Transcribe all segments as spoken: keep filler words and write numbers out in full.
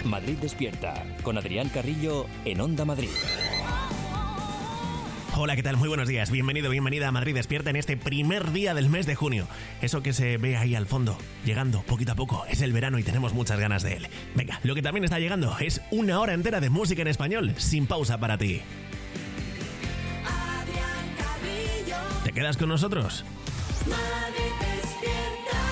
Madrid Despierta, con Adrián Carrillo en Onda Madrid. Hola, ¿qué tal? Muy buenos días. Bienvenido, bienvenida a Madrid Despierta en este primer día del mes de junio. Eso que se ve ahí al fondo, llegando poquito a poco, es el verano y tenemos muchas ganas de él. Venga, lo que también está llegando es una hora entera de música en español, sin pausa para ti. Adrián Carrillo. ¿Te quedas con nosotros? Madrid Despierta.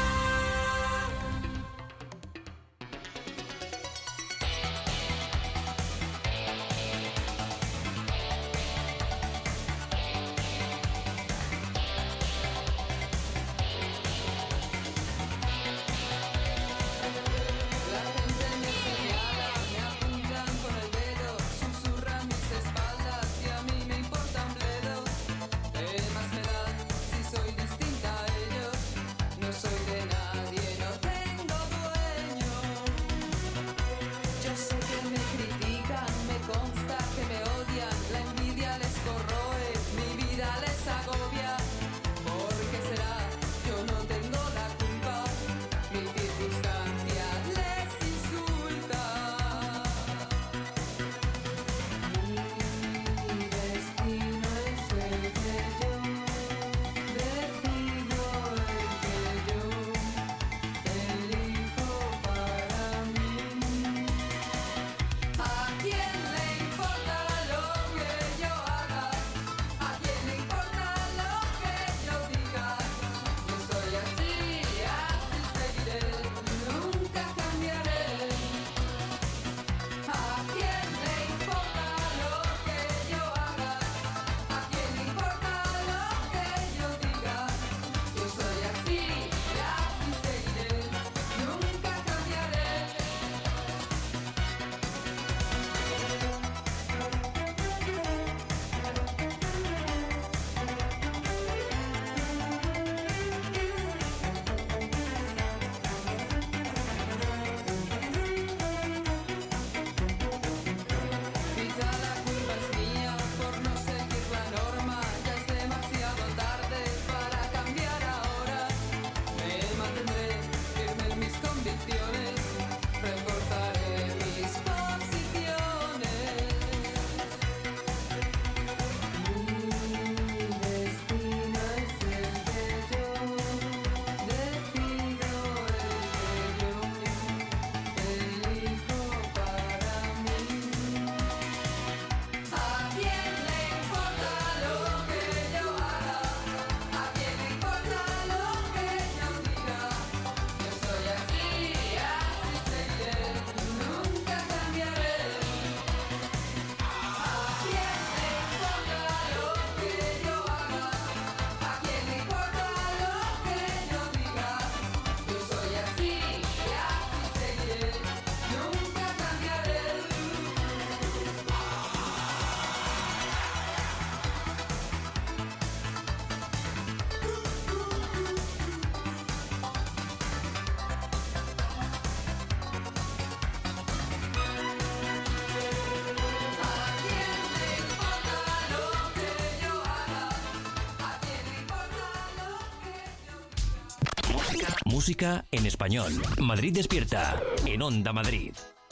Música en español. Madrid Despierta en Onda Madrid.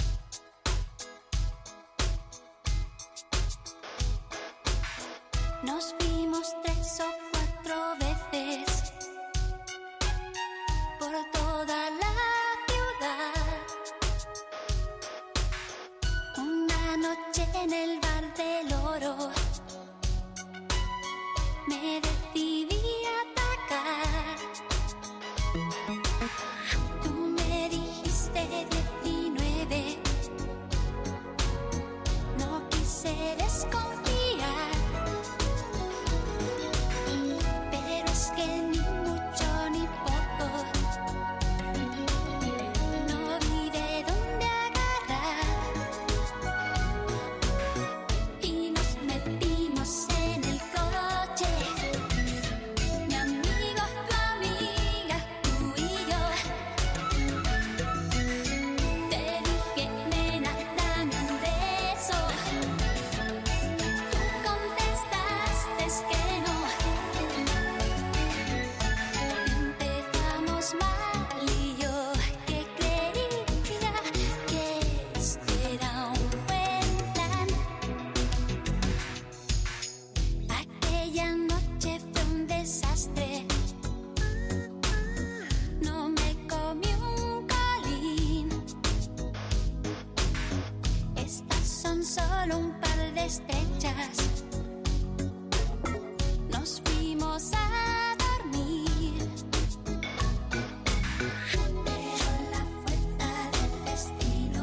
Nos vimos tres o cuatro veces por toda la ciudad. Una noche en el bar del Oro me decidí a atacar. Tú me dijiste diecinueve, no quise desconfiar, pero es que ni mucho ni poco, no vi de dónde agarrar, y nos metimos en el coche. solo un par de estrellas. Nos fuimos a dormir, pero la fuerza del destino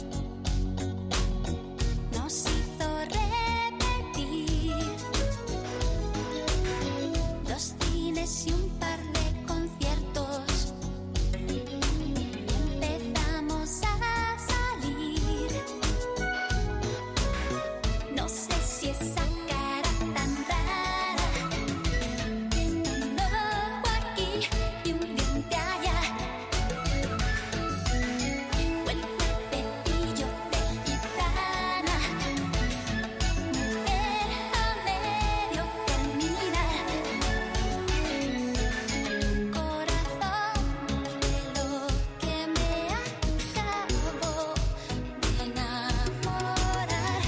nos hizo repetir dos cines y un par de conciertos. Empezamos a salir. No sé si esa cara tan rara, un ojo aquí y un diente allá, o el cuerpecillo de gitana, mujer a medio terminar. Corazón de lo que me acabo de enamorar.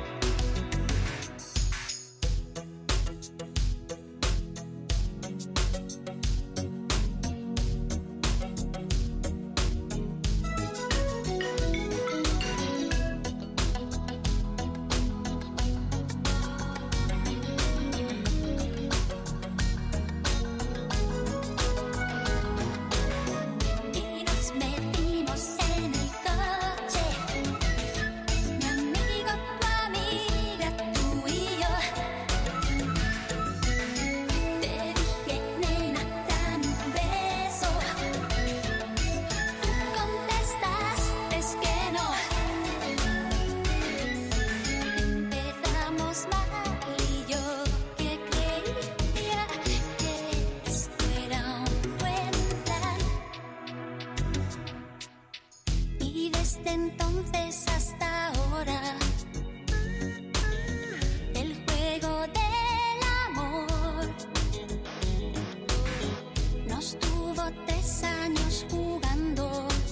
Y nos metimos en el coche, mi amigo, tu amiga, tú y yo. Te dije, nena, dame un beso. Tú contestaste es que no. Empezamos mal y yo que creía que esto era un buen plan. Y desde entonces hasta ahora, el juego del amor nos tuvo tres años jugando,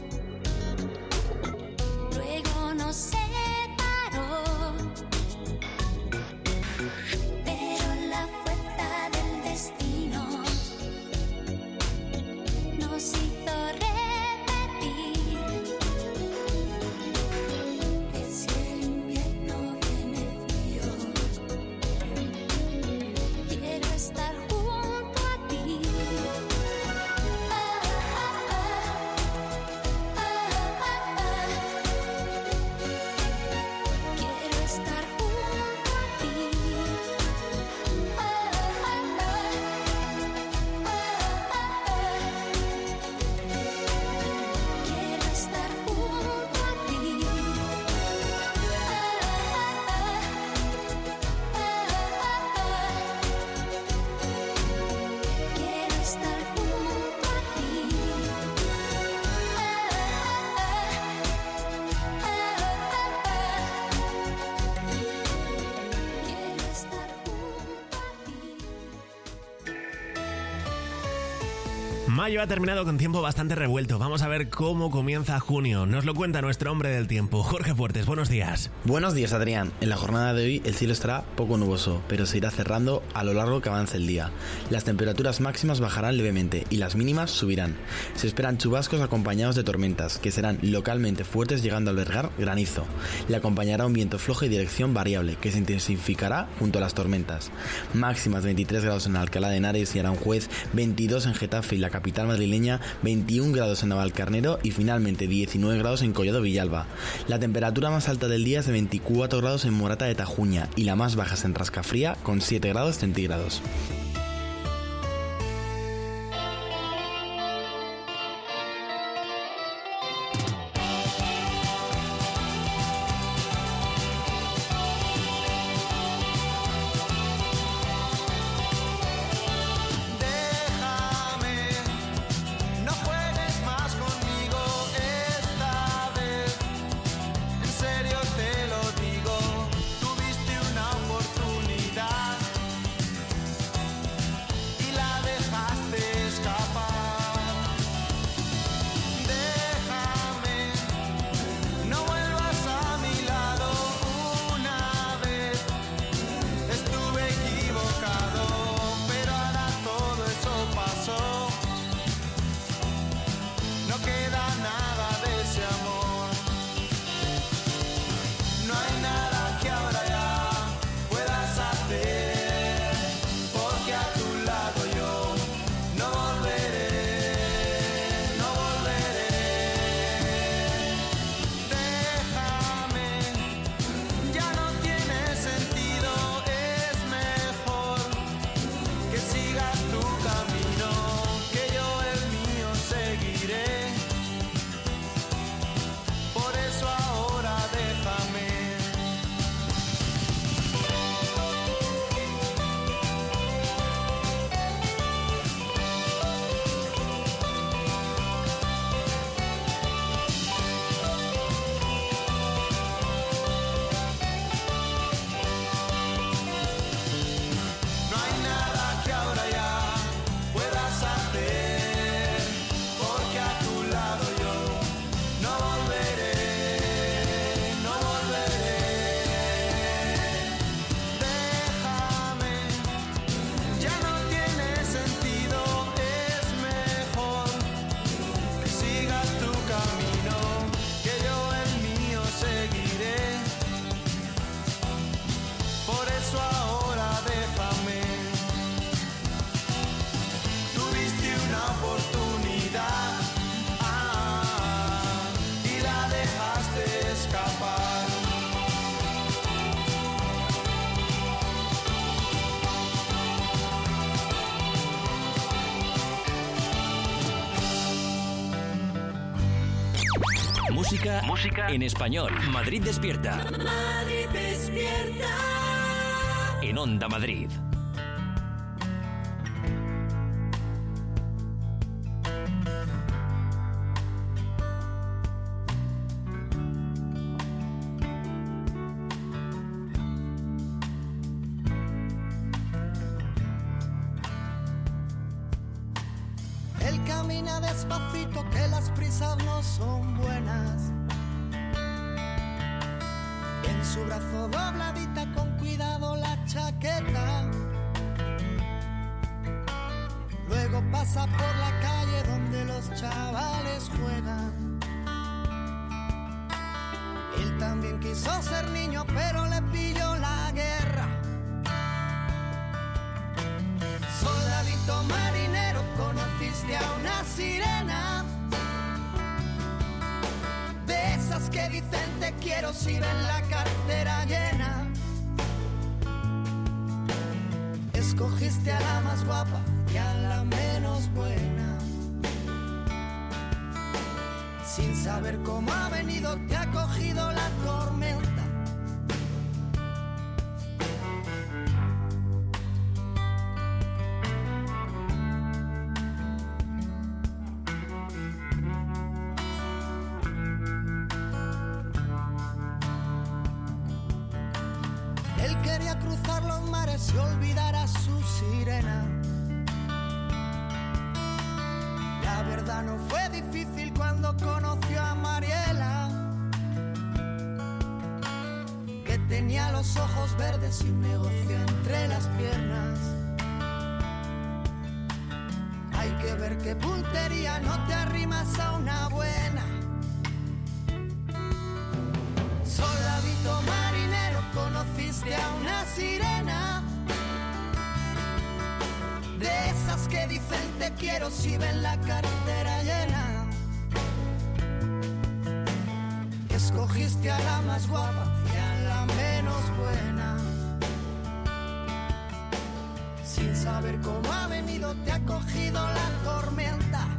luego nos separó, pero la fuerza del destino nos hizo repetir que si el invierno viene frío, quiero estar junto a ti. Ah, ah, ah, ah, ah, ah. Quiero estar junto a ti. Ah, ah, ah, ah, ah, ah. Quiero estar junto a ti. Quiero estar junto a ti. Quiero estar junto a ti. Mayo ha terminado con tiempo bastante revuelto. Vamos a ver cómo comienza junio. Nos lo cuenta nuestro hombre del tiempo, Jorge Fuertes. Buenos días. Buenos días, Adrián. En la jornada de hoy el cielo estará poco nuboso, pero se irá cerrando a lo largo que avance el día. Las temperaturas máximas bajarán levemente y las mínimas subirán. Se esperan chubascos acompañados de tormentas, que serán localmente fuertes llegando a albergar granizo. Le acompañará un viento flojo y dirección variable, que se intensificará junto a las tormentas. Máximas veintitrés grados en Alcalá de Henares y Aranjuez, veintidós en Getafe y la capital madrileña, veintiún grados en Navalcarnero y finalmente diecinueve grados en Collado Villalba. La temperatura más alta del día es de veinticuatro grados en Morata de Tajuña y la más baja es en Rascafría con siete grados centígrados. Tuviste una oportunidad Música, música en español. Madrid despierta. Madrid despierta. En Onda Madrid. Él camina despacito, que las prisas no son buenas. En su brazo dobladita, con cuidado la chaqueta. Luego pasa por la calle donde los chavales juegan. Él también quiso ser niño, pero le pilló la guerra. Soldadito marinero, conociste a una sirena, de esas que dicen te quiero si ven la cartera llena. Escogiste a la más guapa y a la menos buena. Sin saber cómo ha venido, te ha cogido la tormenta. Él quería cruzar los mares y olvidar a su sirena. La verdad no fue difícil cuando conoció a Mariela, que tenía los ojos verdes y un negocio entre las piernas. Hay que ver qué puntería, no te arrimas a una buena. Soldadito marinero, conociste a una sirena, de esas que dicen te quiero si ven la cartera llena. Escogiste a la más guapa y a la menos buena. Sin saber cómo ha venido, te ha cogido la tormenta.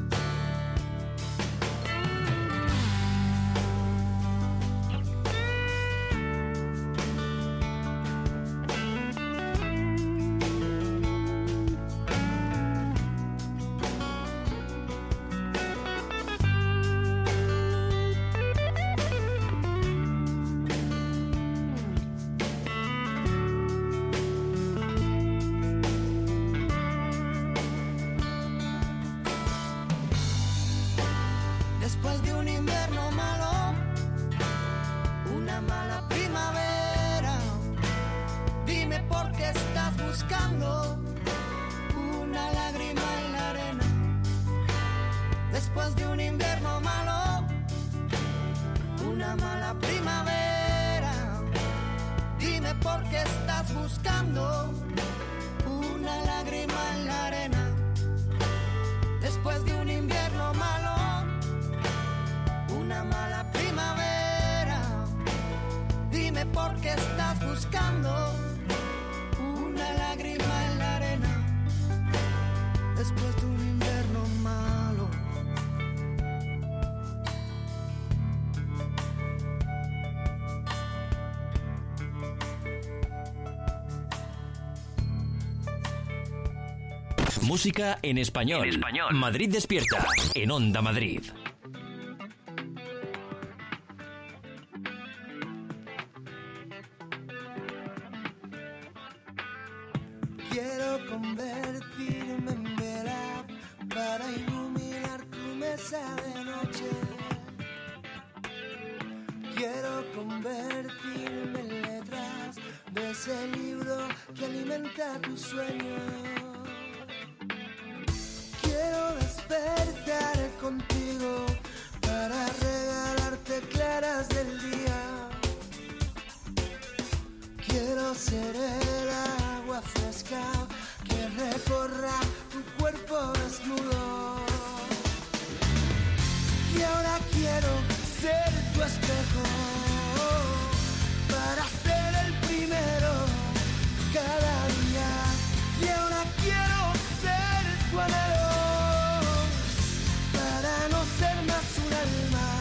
Después de un invierno malo, una mala primavera, dime por qué estás buscando una lágrima en la arena. Después de un invierno malo, una mala primavera, dime por qué estás buscando una lágrima en la arena. Después de un invierno malo, una mala primavera, dime por qué estás buscando una lágrima en la arena. Después de un invierno malo. Música en español. En español. Madrid despierta. En Onda Madrid. Quiero convertirme en vela para iluminar tu mesa de noche. Quiero convertirme en letras de ese libro que alimenta tu sueño. Quiero despertar contigo para regalarte claras del día. Quiero ser el agua fresca que recorra tu cuerpo desnudo. Y ahora quiero ser tu espejo para ser el primero cada día. Y ahora quiero ser tu anhelo para no ser más un alma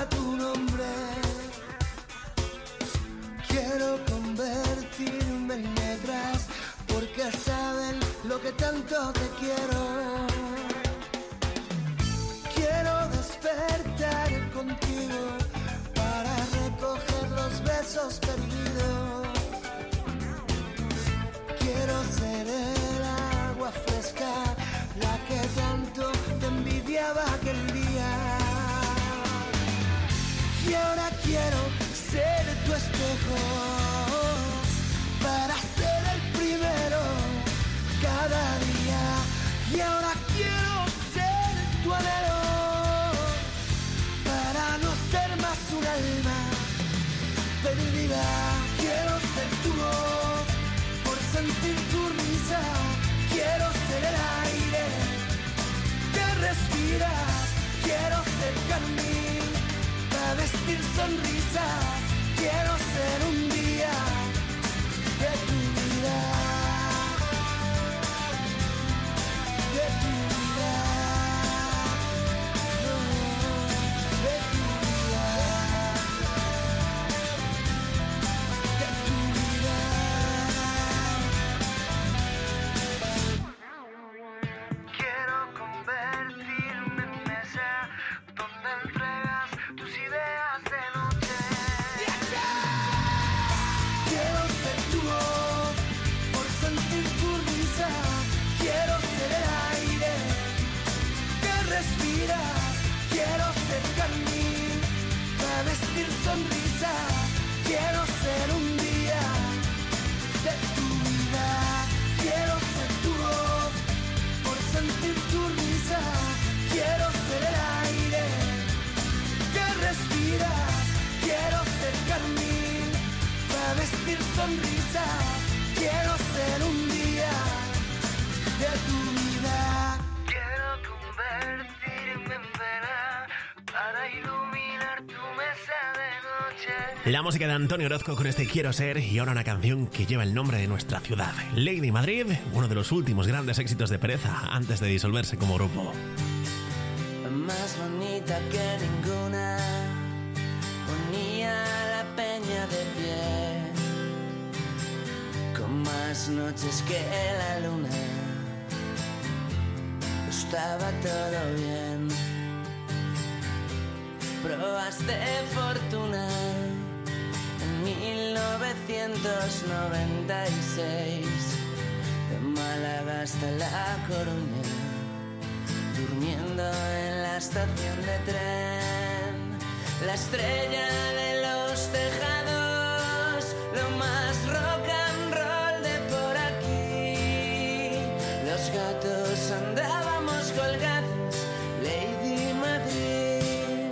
tu nombre. Quiero convertirme en letras porque saben lo que tanto te quiero. Quiero despertar contigo para recoger los besos perdidos. Quiero ser el agua fresca, la que tanto te envidiaba aquel día. Y ahora quiero ser tu espejo para ser el primero cada día. Y ahora quiero ser tu anhelo para no ser más un alma perdida. Quiero ser tu voz por sentir tu risa. Quiero ser el aire que respiras. Quiero ser carmín para vestir sonrisas. Quiero ser un día de tu vida, de tu vida, no, de tu vida, de tu vida. Quiero convertirme en mesa donde entregas tus ideas de noche. Quiero ser tu voz por sentir tu risa. Quiero ser el aire que respiras. Quiero ser carmín para vestir sonrisas. Quiero ser un día de tu vida. Quiero ser tu voz por sentir tu risa. Quiero ser el aire que respiras. Quiero ser carmín para vestir sonrisas. Quiero ser un día de tu vida. Quiero convertirme en vela para iluminar tu mesa de noche. La música de Antonio Orozco con este Quiero Ser, y ahora una canción que lleva el nombre de nuestra ciudad, Lady Madrid, uno de los últimos grandes éxitos de Pereza antes de disolverse como grupo. Más bonita que ninguna, ponía la peña de pie, con más noches que la luna, estaba todo bien. Pruebas de fortuna en mil novecientos noventa y seis, de Málaga hasta La Coruña, durmiendo en la estación de tren, la estrella de los tejados, lo más rock and roll de por aquí. Los gatos andábamos colgados, Lady Madrid,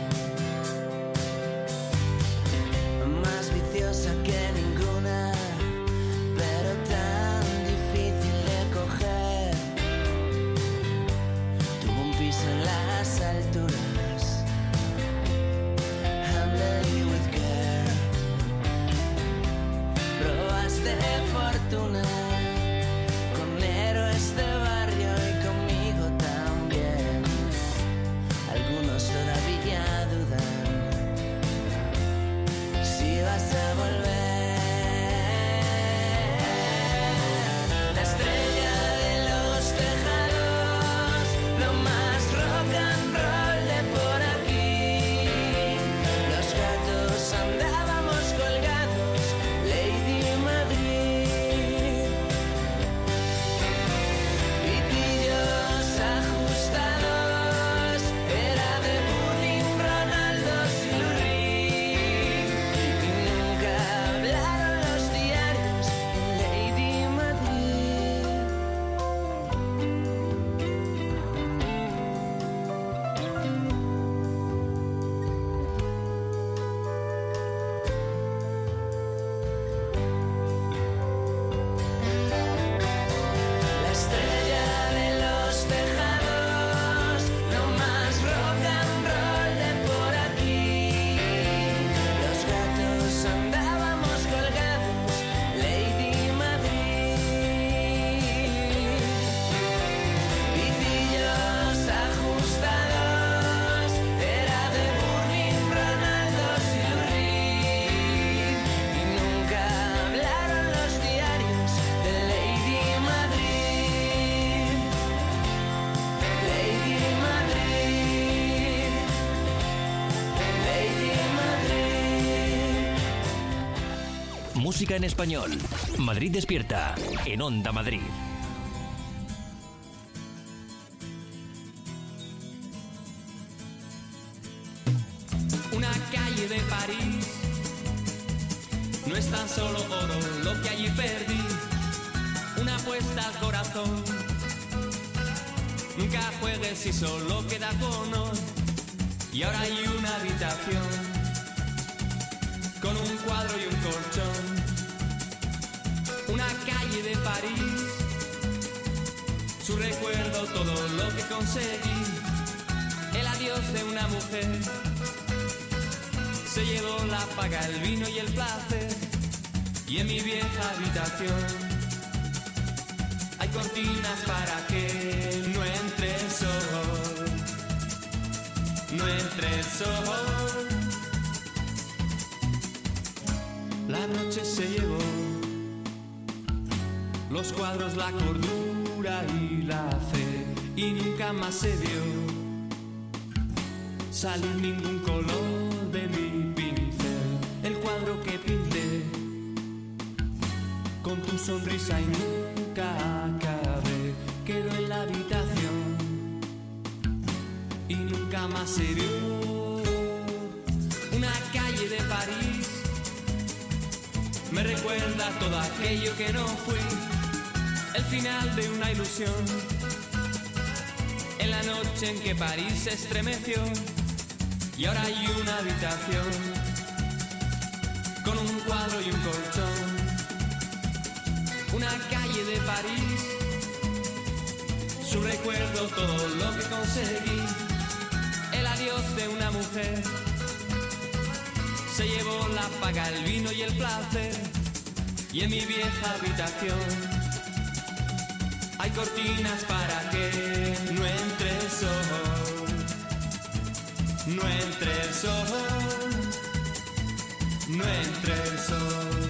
más viciosa que ninguna, pero tan difícil de coger. Tuvo un piso en las alturas, and Música en español. Madrid Despierta, en Onda Madrid. Una calle de París no es tan solo oro lo que allí perdí. Una apuesta al corazón. Nunca juegues si solo queda con hoy. Y ahora hay una habitación con un cuadro y un colchón. Una calle de París, su recuerdo, todo lo que conseguí. El adiós de una mujer se llevó la paga, el vino y el placer. Y en mi vieja habitación hay cortinas para que no entre el sol, no entre el sol. La noche se llevó los cuadros, la cordura y la fe, y nunca más se vio salir ningún color de mi pincel. El cuadro que pinté con tu sonrisa y nunca acabé quedó en la habitación y nunca más se vio. Una calle de París me recuerda todo aquello que no fui, el final de una ilusión, en la noche en que París se estremeció. Y ahora hay una habitación con un cuadro y un colchón. Una calle de París, su recuerdo, todo lo que conseguí. El adiós de una mujer se llevó la paga, el vino y el placer. Y en mi vieja habitación hay cortinas para que no entre el sol, no entre el sol, no entre el sol,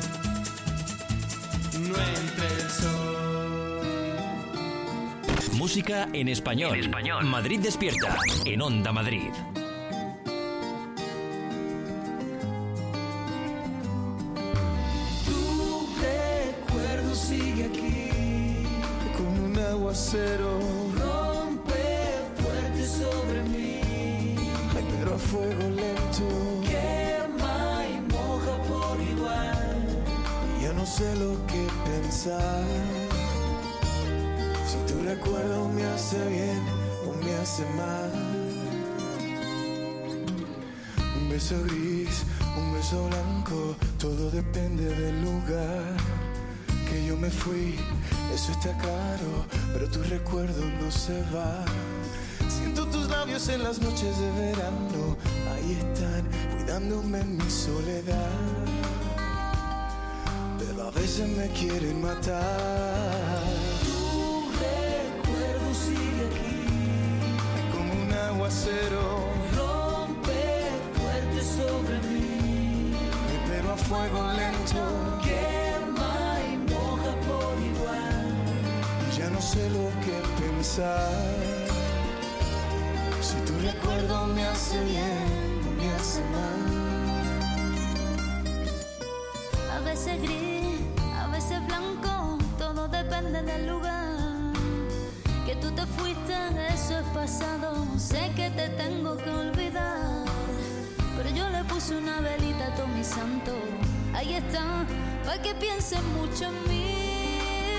no entre el sol. Música en español. En español. Madrid Despierta, en Onda Madrid. Tu recuerdo sigue aquí, como un aguacero. Rompe fuerte sobre mí, ay, pero a fuego lento. Quema y moja por igual, y ya no sé lo que pensar. Si tu recuerdo me hace bien o me hace mal. Un beso gris, un beso blanco, todo depende del lugar. Que yo me fui, eso está claro, pero tu recuerdo no se va. Siento tus labios en las noches de verano, ahí están, cuidándome en mi soledad. Pero a veces me quieren matar. Tu recuerdo sigue aquí, como un aguacero. Rompe fuerte sobre mí, pero a fuego lento. Quema y moja por igual, y ya no sé lo que pensar. Si tu recuerdo me hace bien o me hace mal. A veces gris, a veces blanco, todo depende del lugar. Que tú te fuiste, eso es pasado, sé que te tengo que olvidar. Pero yo le puse una velita a todo mi santo, ahí está, para que pienses mucho en mí.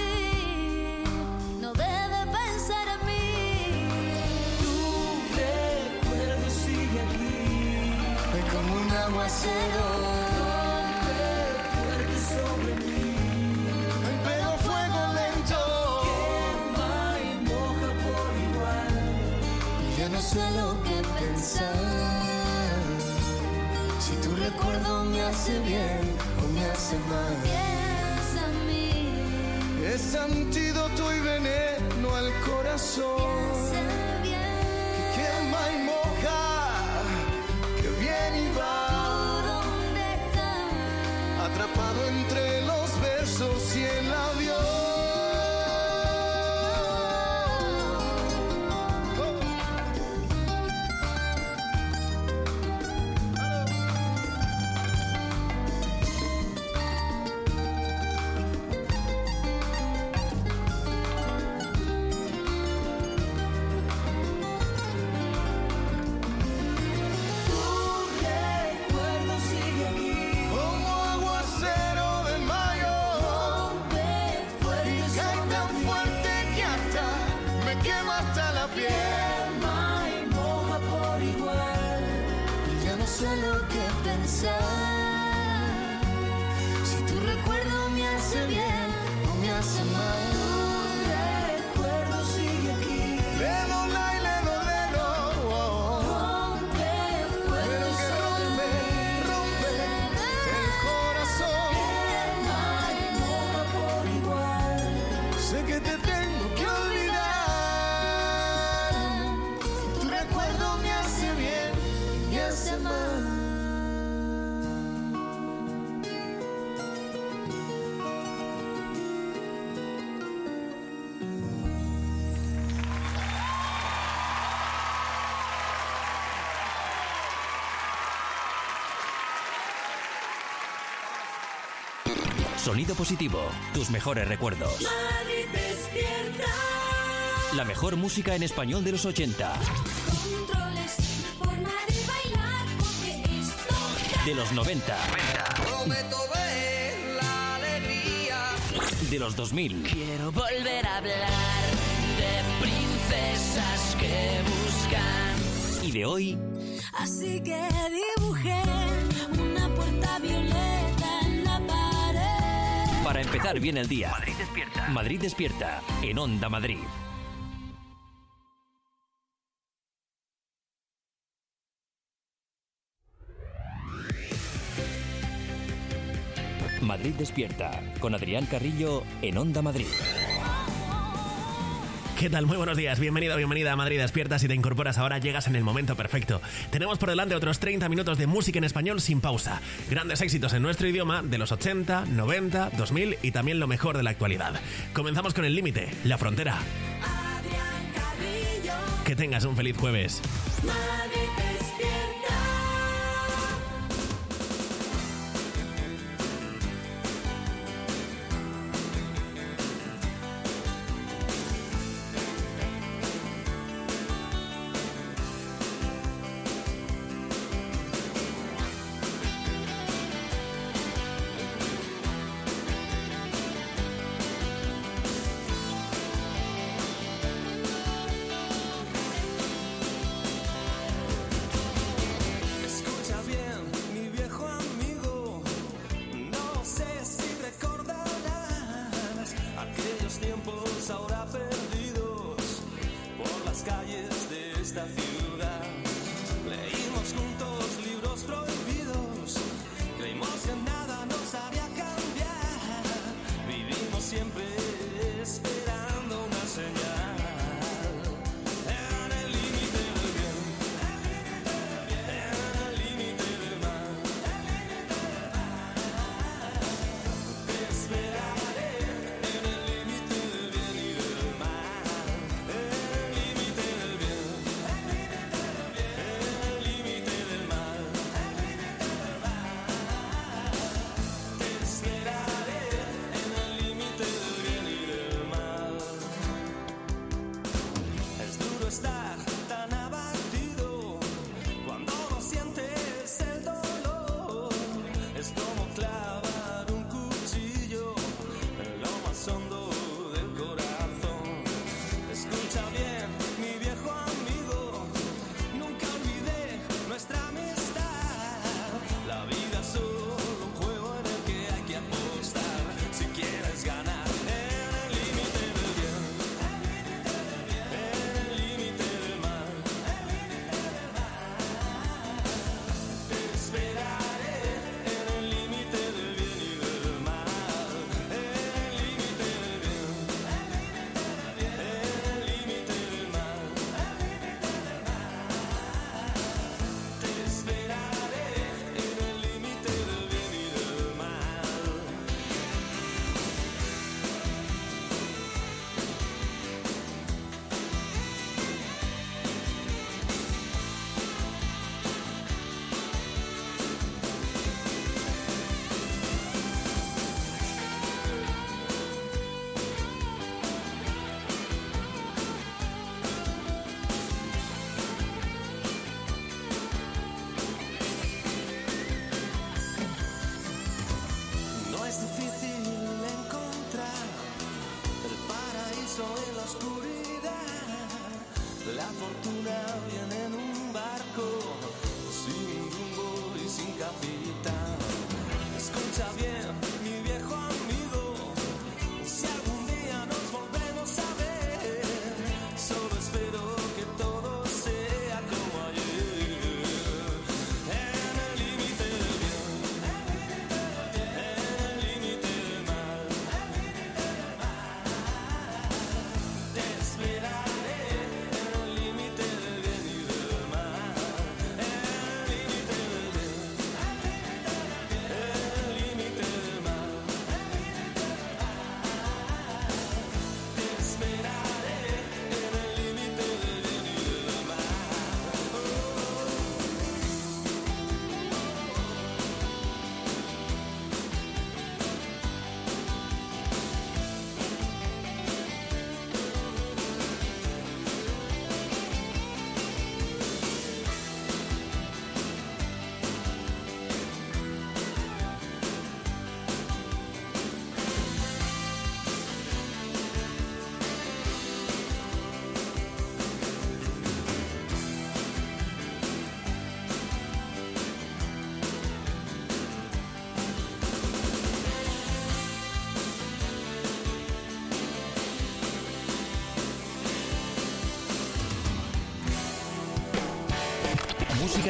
No dejes de pensar en mí. Tu recuerdo sigue aquí, es como un aguacero. Sobre mí, pero a fuego lento. Quema y moja por igual, y ya no sé lo que pensar. Si tu recuerdo me hace bien o me hace mal. Piensa en mí. Es antídoto y veneno al corazón. Piensa bien. Que quema y moja, que viene y va. Atrapado entre los versos y el avión. Oh. lo que pensar. Si tu recuerdo me hace bien o me hace mal, tu recuerdo sigue aquí. Lelo, lai, lelo, lelo, oh. Rompe fuego, rompe, rompe el corazón. quema y moja por igual. Sé que te tengo que olvidar. Tu recuerdo me hace bien y hace mal. Sonido positivo, tus mejores recuerdos. Madrid despierta. La mejor música en español de los ochenta. Controles, forma de bailar, porque esto De los noventa. Prometo ver la alegría. De los dos mil. Quiero volver a hablar de princesas que buscan. Y de hoy, Así que dibujé una puerta violeta en la pared. para empezar bien el día. Madrid despierta. Madrid despierta, en Onda Madrid. Madrid despierta, con Adrián Carrillo, en Onda Madrid. ¿Qué tal? Muy buenos días, bienvenido, bienvenida a Madrid Despierta. Si te incorporas ahora, llegas en el momento perfecto. Tenemos por delante otros treinta minutos de música en español sin pausa. Grandes éxitos en nuestro idioma de los ochenta, noventa, dos mil y también lo mejor de la actualidad. Comenzamos con El Límite, La Frontera. Adrián Carrillo. Que tengas un feliz jueves. Madrid despierta.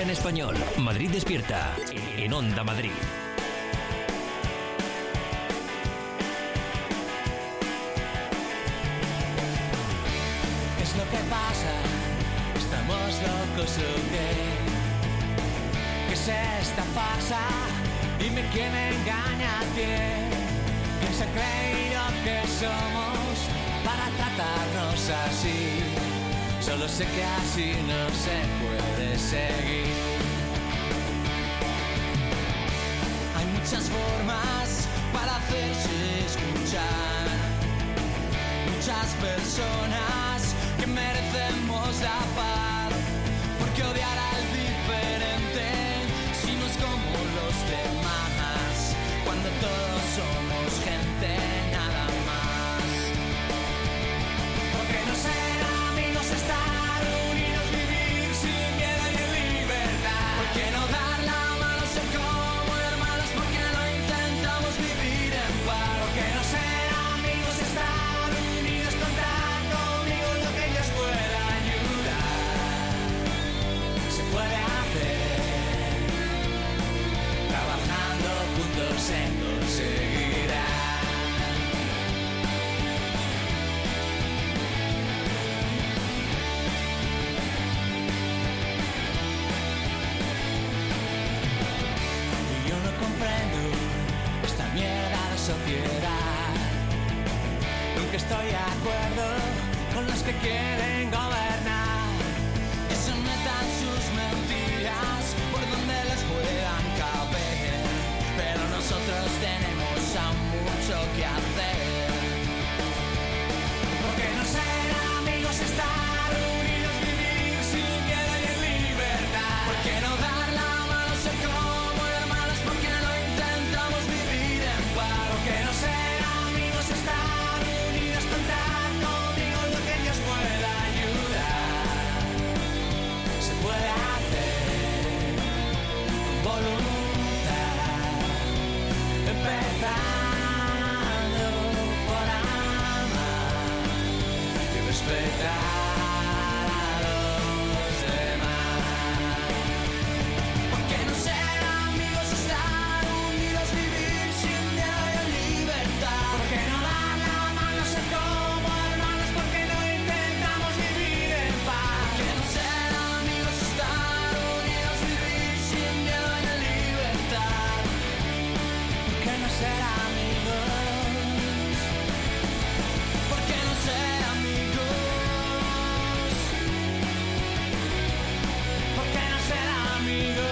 en español. Madrid despierta en Onda Madrid. ¿Qué es lo que pasa? ¿Estamos locos o qué? ¿Qué es esta farsa? Dime quién engaña a quién. ¿Quién se ha creído que somos para tratarnos así? Solo sé que así no se puede seguir. Hay muchas formas para hacerse escuchar. Muchas personas que merecemos la paz. Porque odiar al diferente si no es como los demás. Cuando todos somos gente nada más. Porque no ser amigos, estar unidos, vivir sin miedo y en libertad. Porque no dar la mano, ser como hermanos. Porque no intentamos vivir en paz. Porque no ser amigos, estar unidos, contar conmigo lo que Dios pueda ayudar. Se puede hacer, trabajando juntos se conseguirá. Y yo no comprendo esta mierda de sociedad. Nunca estoy de acuerdo con los que quieren gobernar. Que se metan sus mentiras por donde les puedan caber. Pero nosotros tenemos aún mucho que hacer. Porque no ser amigos, estar unidos, vivir sin miedo y en libertad. Porque no dar la mano, ser como hermanos. Porque no intentamos vivir en paz. Porque no ser amigos, estar unidos, contar conmigo lo que Dios pueda ayudar. Se puede hacer con voluntad, empezando por amar y respetar a los demás. Porque no ser amigos, estar unidos, vivir sin miedo y en libertad. Porque no dar la mano, ser como hermanos. Porque no intentamos vivir en paz. Porque no ser amigos, estar unidos, vivir sin miedo y en libertad. Porque no ser amigos. Porque no ser amigos. Porque no ser amigos.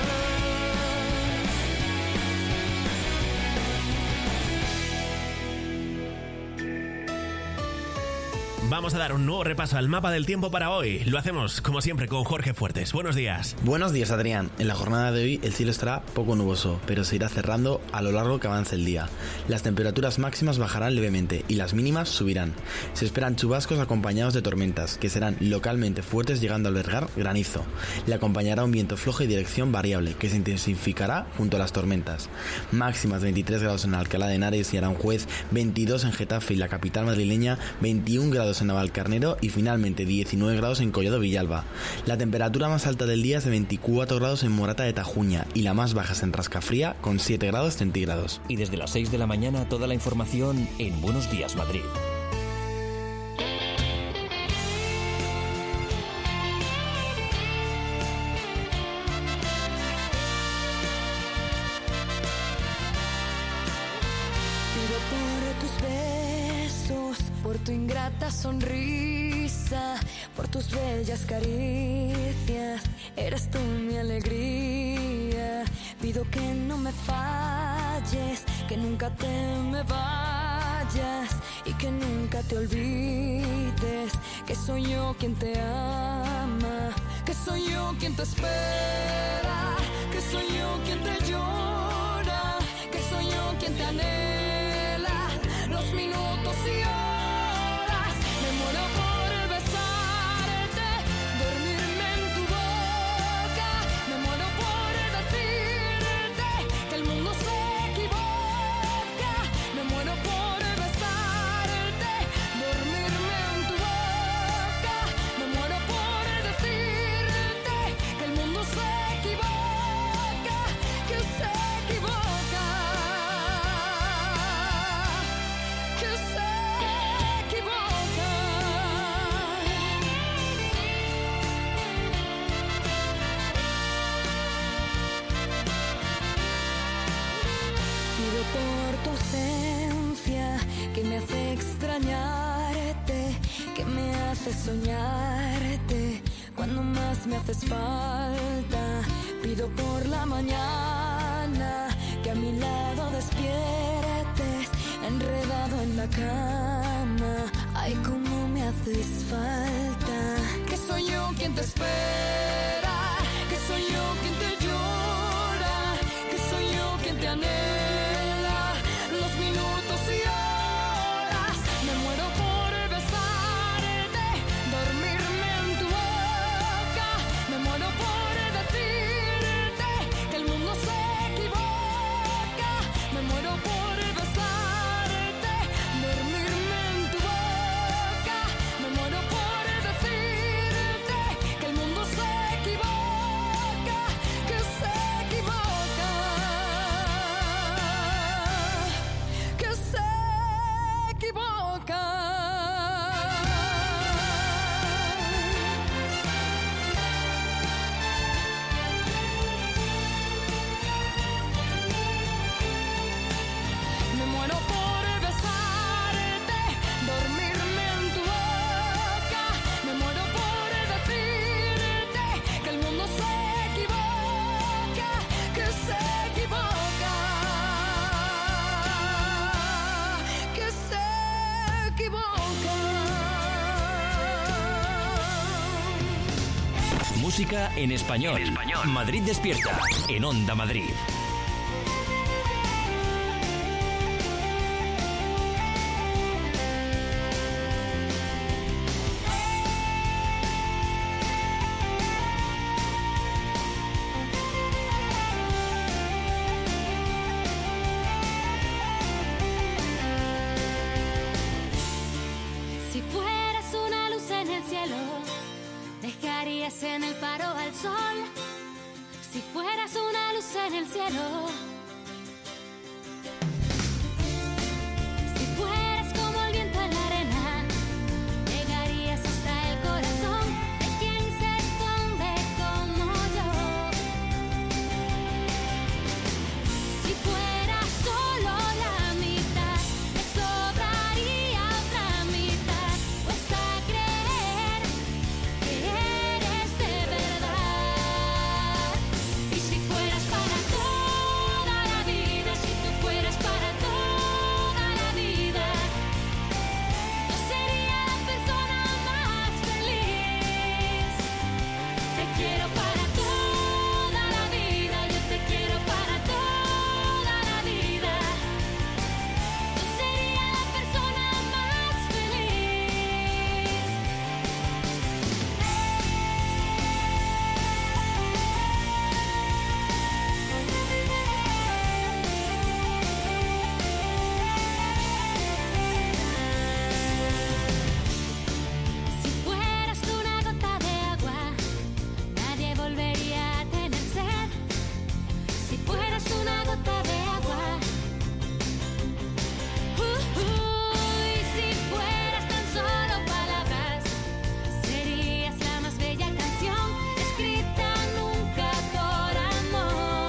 Vamos a dar un nuevo repaso al mapa del tiempo para hoy. Lo hacemos, como siempre, con Jorge Fuertes. Buenos días. Buenos días, Adrián. En la jornada de hoy el cielo estará poco nuboso, pero se irá cerrando a lo largo que avance el día. Las temperaturas máximas bajarán levemente y las mínimas subirán. Se esperan chubascos acompañados de tormentas, que serán localmente fuertes llegando a albergar granizo. Le acompañará un viento flojo y dirección variable, que se intensificará junto a las tormentas. Máximas de veintitrés grados en Alcalá de Henares y Aranjuez, veintidós en Getafe y la capital madrileña, veintiún grados en Navalcarnero y finalmente diecinueve grados en Collado Villalba. La temperatura más alta del día es de veinticuatro grados en Morata de Tajuña y la más baja es en Rascafría con siete grados centígrados. Y desde las seis de la mañana toda la información en Buenos Días Madrid. Pido por tus besos, por tu ingrata sonrisa, por tus bellas caricias, eres tú mi alegría. Pido que no me falles, que nunca te me vayas y que nunca te olvides que soy yo quien te ama, que soy yo quien te espera, que soy yo quien te llora, que soy yo quien te anhela los minutos y horas. Me muero por besarte, dormirme en tu boca. Me muero por decirte que el mundo se equivoca. Me muero por besarte, dormirme en tu boca. Me muero por decirte que el mundo se equivoca. por tu ausencia que me hace extrañarte, que me hace soñarte cuando más me haces falta. Pido por la mañana que a mi lado despiertes, enredado en la cama. Ay, cómo me haces falta. Que soy yo quien te espera, que soy yo quien te llora, que soy yo quien te anhela los minutos y horas. Me muero por besarte, dormirme en tu boca. Me muero por decirte que el mundo se equivoca. Me muero por besarte, dormirme en tu boca. Me muero por decirte que el mundo se equivoca, que se equivoca, que se equivoca. Me muero por besarte, dormirme en tu boca. Me muero por decirte que el mundo se equivoca, que se equivoca, que se equivoca. Música en español. En español. Madrid despierta. En Onda Madrid. Si fueras una luz en el cielo, dejarías en el faro al sol. Si fueras una luz en el cielo. Si fueras como el viento en la arena, llegarías hasta el corazón de quien se esconde como yo. Si fueras solo la mitad, me sobraría otra mitad. Cuesta creer que eres de verdad. Y si fueras para toda la vida, si tú fueras para toda la vida, yo sería la persona más feliz. Te quiero para toda la vida, yo te quiero para toda la vida. Yo sería la persona más feliz. Si fueras una gota de agua, nadie volvería a tener sed. Si fueras una gota de agua, uh, uh, y si fueras tan solo palabras, serías la más bella canción escrita nunca por amor.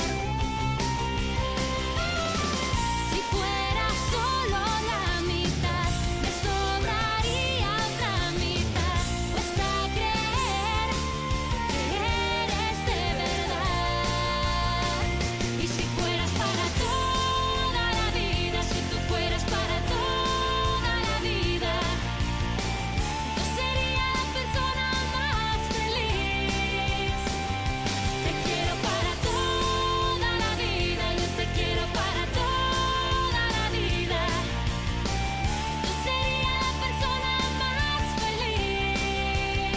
Si fueras solo la mitad, me sobraría otra mitad. Cuesta creer que eres de verdad. Y si fueras para toda la vida, si tú fueras para toda la vida, yo sería la persona más feliz. Te quiero para toda la vida, yo te quiero para toda la vida. Yo sería la persona más feliz.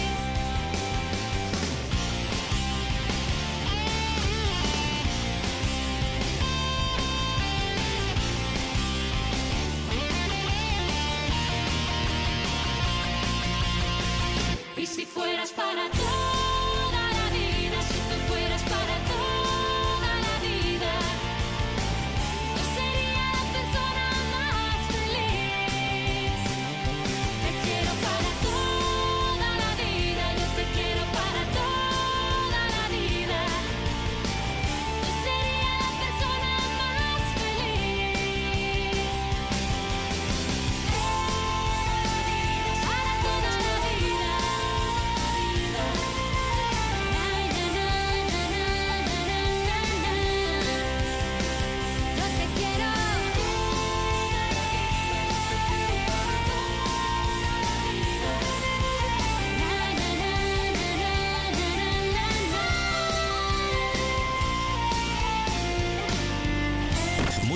Y si fueras para toda la vida, si tú fueras para toda la vida, yo sería la persona más feliz. Te quiero para toda la vida, yo te quiero para toda la vida. Yo sería la persona más feliz.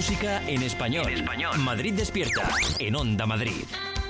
Música en español. En español. Madrid Despierta, en Onda Madrid.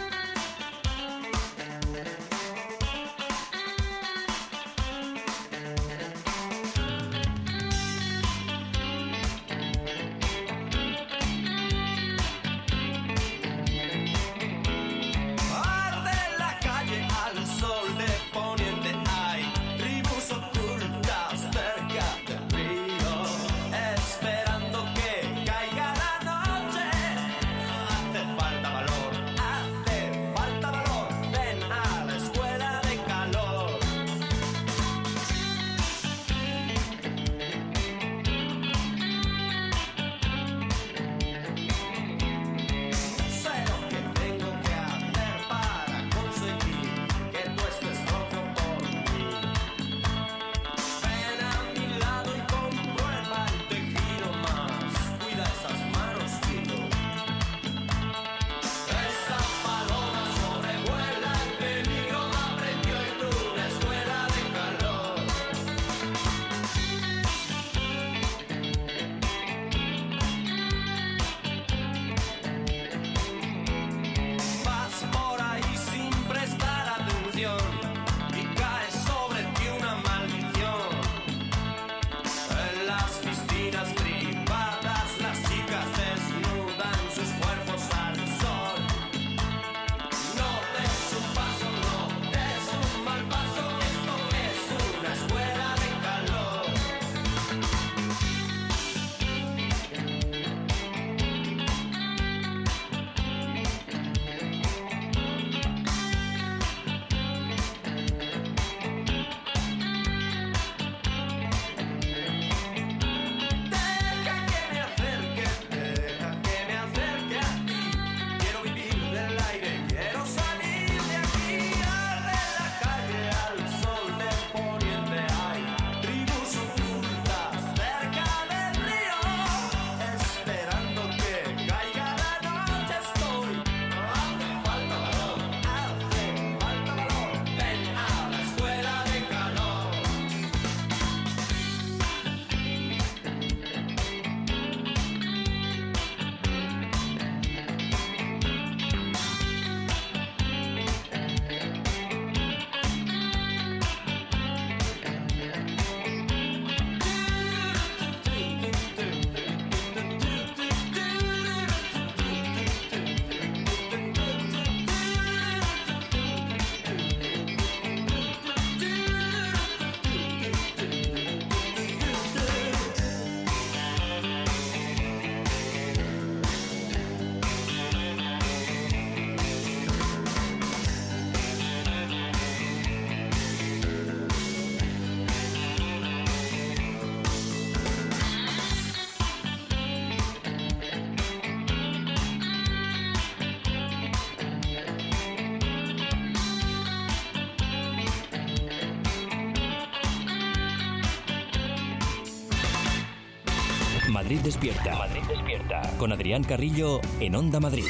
Madrid Despierta. Madrid Despierta. Con Adrián Carrillo en Onda Madrid.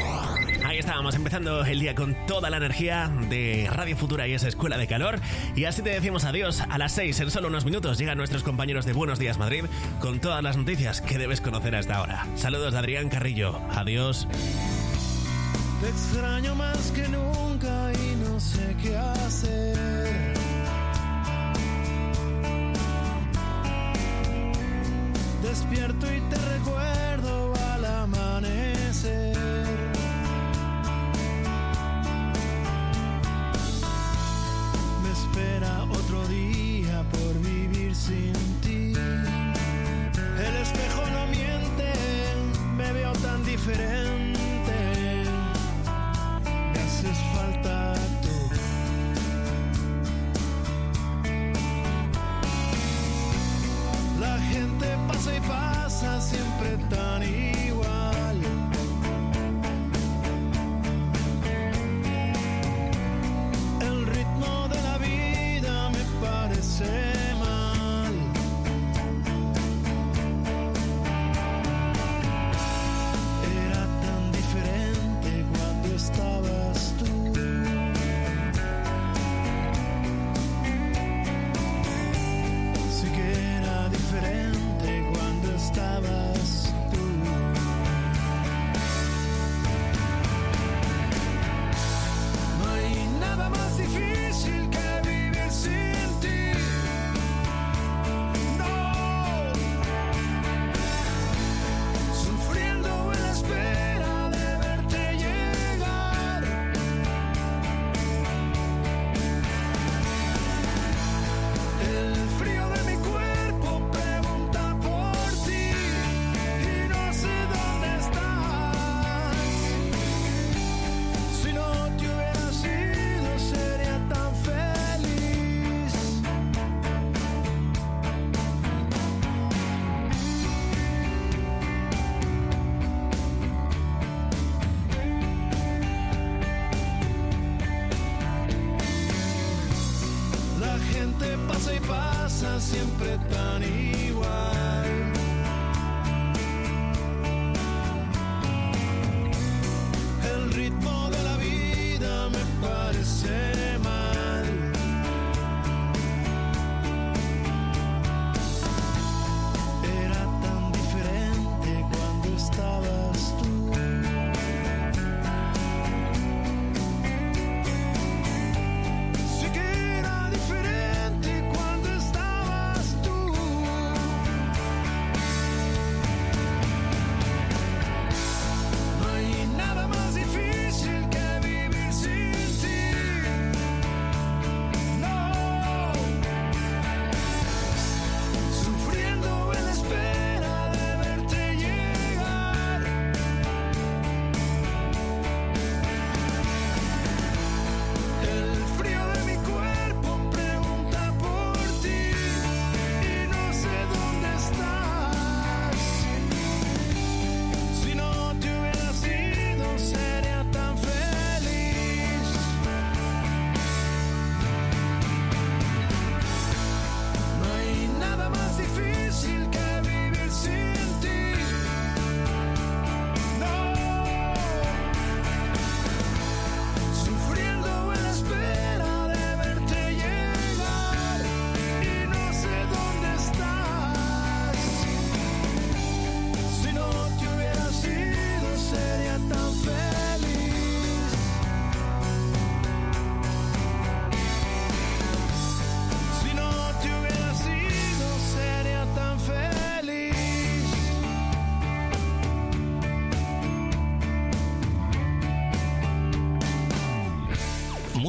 Ahí estábamos empezando el día con toda la energía de Radio Futura y esa escuela de calor. Y así te decimos adiós. A las seis, en solo unos minutos, llegan nuestros compañeros de Buenos Días Madrid con todas las noticias que debes conocer a esta hora. Saludos de Adrián Carrillo. Adiós. Te extraño más que nunca y no sé qué hacer. Despierto y te recuerdo al amanecer. Me espera otro día por vivir sin ti. El espejo no miente, me veo tan diferente. Me haces falta tú. La gente pasa y pasa siempre.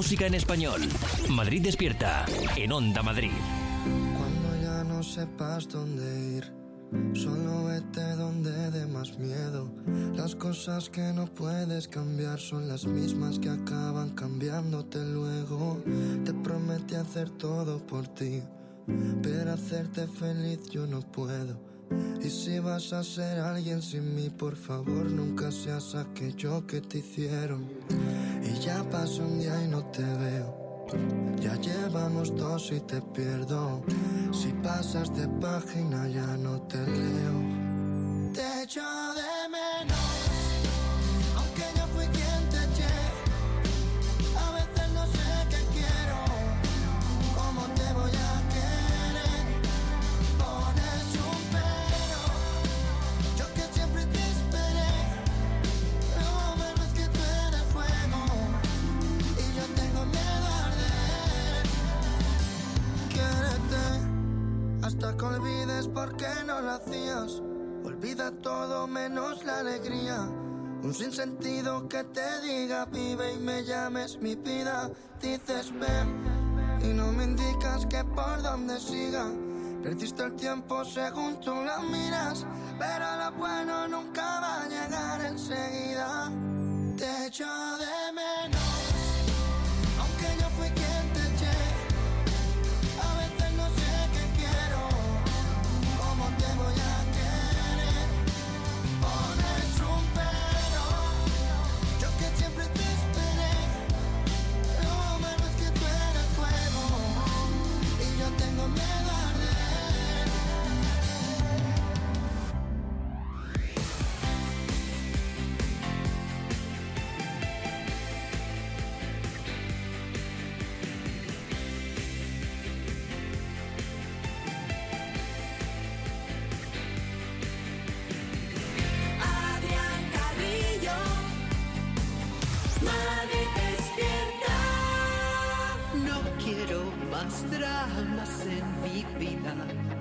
música en español. Madrid Despierta, en Onda Madrid. Cuando ya no sepas dónde ir, solo vete donde dé más miedo. Las cosas que no puedes cambiar son las mismas que acaban cambiándote luego. Te prometí hacer todo por ti, pero hacerte feliz yo no puedo. Y si vas a ser alguien sin mí, por favor nunca seas aquello que te hicieron. Y ya pasó un día y no te veo, ya llevamos dos y te pierdo. Si pasas de página ya no te leo. Te echo de menos, aunque yo fui quien te eché. A veces no sé qué quiero, cómo te voy a querer. Pones un pero, yo que siempre te esperé. No me ves que tú eres fuego y yo tengo miedo a arder. Quiérete hasta que olvides por qué no lo hacías. Olvida todo menos la alegría. Un sinsentido que te diga vive y me llames mi vida. Dices ven y no me indicas que por dónde siga. Perdiste el tiempo según tú lo miras, pero lo bueno nunca va a llegar enseguida. Te echo de menos, aunque yo fui quien te eché. A veces no sé qué quiero, cómo te voy a querer. Pones un pero, yo que siempre te esperé. No me ves que tú eres fuego y yo tengo miedo a arder. Adrián Carrillo, Madrid Despierta. No quiero más dramas en mi vida,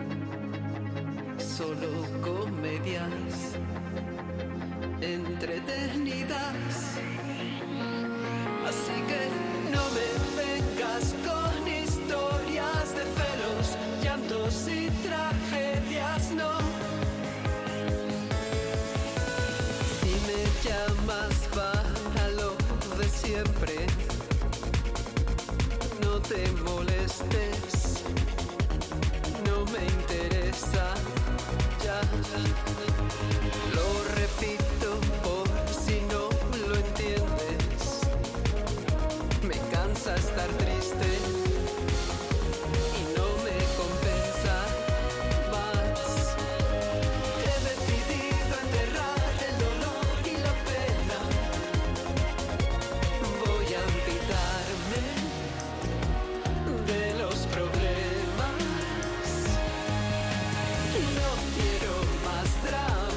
solo comedias entretenidas. Así que no me vengas con historias de celos, llantos y tragedias, no. Si me llamas para lo de siempre, no te molestes, no me interesa ya. Lo repito por si no lo entiendes, me cansa estar triste y no me compensa más. He decidido enterrar el dolor y la pena. Voy a olvidarme de los problemas. No quiero más drama.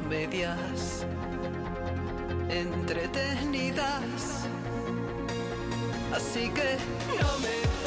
comedias entretenidas. Así que no me